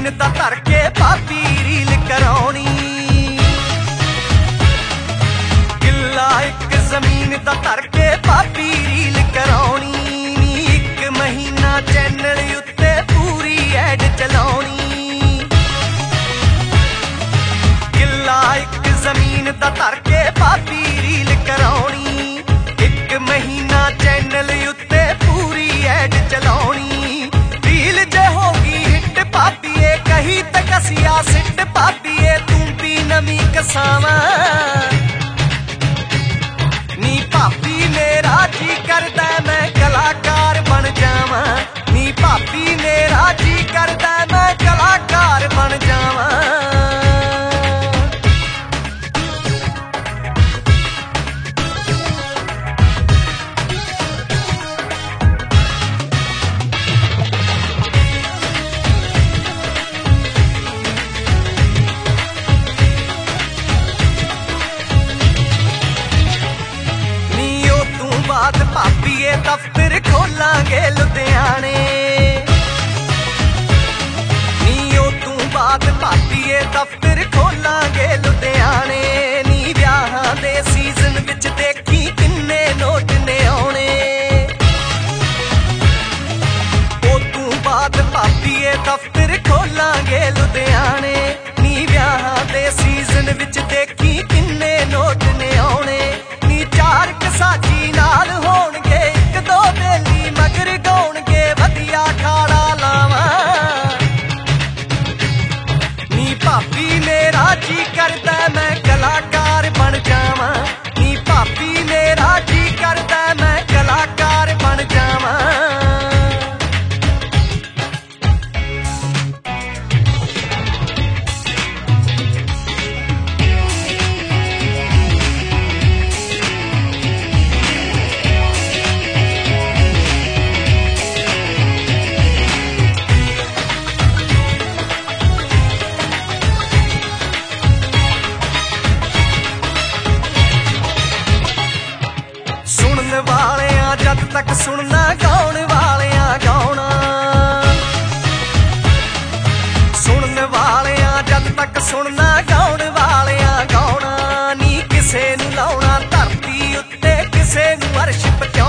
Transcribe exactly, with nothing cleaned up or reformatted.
ਜ਼ਮੀਨ ਤਾਂ ਧਰ ਕੇ ਭਾਬੀ ਰੀਲ ਕਰਾਉਣੀ। ਕਿੱਲਾ ਇੱਕ ਜ਼ਮੀਨ ਤਾਂ ਧਰ ਕੇ ਭਾਬੀ ਰੀਲ ਕਰਾਉਣੀ। ਨੀ ਇੱਕ ਮਹੀਨਾ ਚੈਨਲ ਉੱਤੇ ਪੂਰੀ ਐਡ ਚਲਾਉਣੀ। ਕਿੱਲਾ ਇੱਕ ਜ਼ਮੀਨ ਤਾਂ ਧਰ ਕੇ ਭਾਬੀ ਰੀਲ ਕਰਾਉਣੀ। ਇੱਕ ਮਹੀਨਾ ਚੈਨਲ ਉੱਤੇ ਪੂਰੀ ਐਡ ਚਲਾਉਣੀ। ਰੀਲ ਜੇ ਹੋ ਗਈ ਹਿੱਟ ਭਾਬੀਏ ਕਹੀ ਤੇ ਕਸਿਆ ਸਿੱਟ ਭਾਬੀਏ ਤੂੰ ਵੀ ਨਵੀਂ ਕਸਾਵਾਂ। ਨੀ ਭਾਬੀ ਮੇਰਾ ਜੀ ਕਰਦਾ ਮੈਂ ਕਲਾਕਾਰ ਬਣ ਜਾਵਾਂ। ਨੀ ਭਾਬੀ ਮੇਰਾ ਜੀ ਕਰਦਾ ਮੈਂ ਕਲਾਕਾਰ ਬਣ ਜਾਵਾਂ। ਬਾਤ ਭਾਬੀਏ ਦਫ਼ਤਰ ਖੋਲਾਂਗੇ ਲੁਧਿਆਣੇ। ਨੀ ਉਹ ਤੂੰ ਬਾਤ ਭਾਬੀਏ ਦਫ਼ਤਰ ਖੋਲਾਂਗੇ ਲੁਧਿਆਣੇ। ਨੀ ਵਿਆਹਾਂ ਦੇ ਸੀਜ਼ਨ ਵਿੱਚ ਦੇਖੀ ਕਿੰਨੇ ਨੋਟ ਨੇ ਆਉਣੇ। ਉਹ ਤੂੰ ਬਾਤ ਭਾਬੀਏ ਦਫ਼ਤਰ ਖੋਲਾਂਗੇ ਲੁਧਿਆਣੇ। ਨੀ ਵਿਆਹਾਂ ਦੇ ਸੀਜ਼ਨ ਵਿੱਚ ਦੇਖੀ ਕਿੰਨੇ ਨੋਟ ਨੇ ਆਉਣੇ। ਨੀ ਚਾਰ ਕਸਾਜੀ ਨਾਲ ਹੋਣਗੇ ਇੱਕ ਦੋ ਬੇਲੀ ਮਗਰ ਗਾਉਣਗੇ ਵਧੀਆ ਖਾੜਾ ਲਾਵਾਂ। ਨੀ ਭਾਬੀ ਮੇਰਾ ਜੀ ਕਰਦਾ ਮੈਂ ਕਲਾਕਾਰ ਬਣ ਜਾਵਾਂ। ਨੀ ਭਾਬੀ ਮੇਰਾ ਜੀ ਕਰਦਾ ਮੈਂ ਕਲਾਕਾਰ ਬਣ ਜਾਵਾਂ। ਸੁਣਨ ਵਾਲਿਆਂ ਜਦ ਤੱਕ ਸੁਣਨਾ ਗਾਉਣ ਵਾਲਿਆਂ ਗਾਉਣਾ। ਸੁਣਨ ਵਾਲਿਆਂ ਜਦ ਤੱਕ ਸੁਣਨਾ ਗਾਉਣ ਵਾਲਿਆਂ ਗਾਉਣਾ। ਨੀ ਕਿਸੇ ਨੂੰ ਲਾਉਣਾ ਧਰਤੀ ਉੱਤੇ ਕਿਸੇ ਨੂੰ ਅਰਸ਼ ਪਹੁੰਚਾਉਣਾ।